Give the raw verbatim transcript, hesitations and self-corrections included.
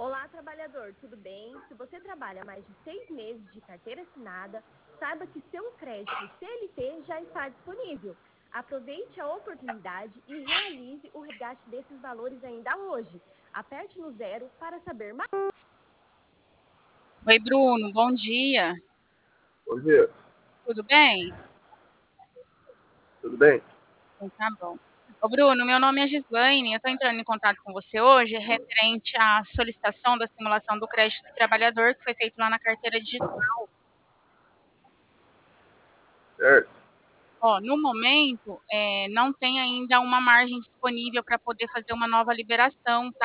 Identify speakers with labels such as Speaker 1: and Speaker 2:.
Speaker 1: Olá, trabalhador, tudo bem? Se você trabalha mais de seis meses de carteira assinada, saiba que seu crédito C L T já está disponível. Aproveite a oportunidade e realize o resgate desses valores ainda hoje. Aperte no zero para saber mais.
Speaker 2: Oi, Bruno, bom dia.
Speaker 3: Bom dia,
Speaker 2: Tudo bem?
Speaker 3: tudo bem?
Speaker 2: Então, tá bom. Ô, Bruno, meu nome é Gislaine, eu estou entrando em contato com você hoje referente à solicitação da simulação do crédito do trabalhador que foi feito lá na carteira digital.
Speaker 3: Certo?
Speaker 2: Ó, no momento, é, não tem ainda uma margem disponível para poder fazer uma nova liberação, tá?